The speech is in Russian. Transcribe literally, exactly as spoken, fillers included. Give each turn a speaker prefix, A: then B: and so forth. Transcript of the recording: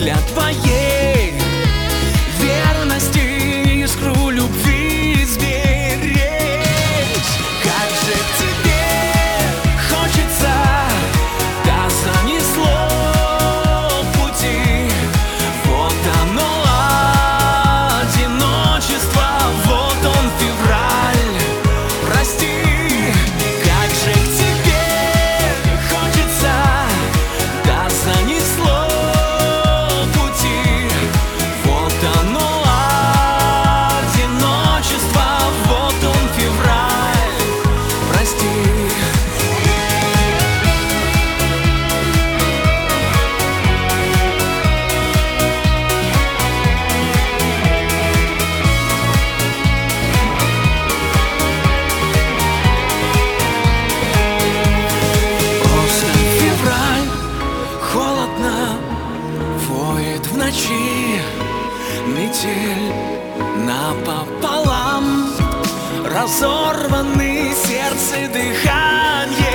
A: для твоей верности искру любви сберечь. Как же к тебе хочется, да занесло пути. Вот оно, одиночество, вот он, февраль, прости. Как же к тебе хочется, да занесло пути. Вот оно, одиночество, вот он, февраль, прости. Просто февраль, холодно, воет в ночи метель напополам, разорваны сердце, дыхание.